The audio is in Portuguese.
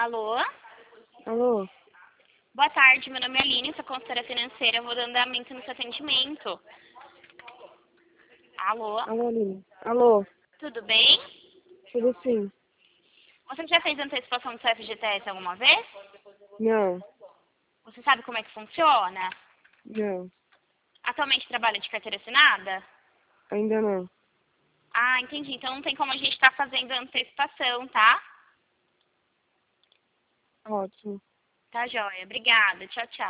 Alô? Alô? Boa tarde, meu nome é Aline, sou consultora financeira, eu vou dando andamento no seu atendimento. Alô? Alô, Aline? Alô? Tudo bem? Tudo sim? Você já fez antecipação do seu FGTS alguma vez? Não, Você sabe como é que funciona? não, Atualmente trabalha de carteira assinada? ainda não. Ah, entendi. Então não tem como a gente estar fazendo antecipação, tá? Ótimo. Tá joia. Obrigada. Tchau, tchau.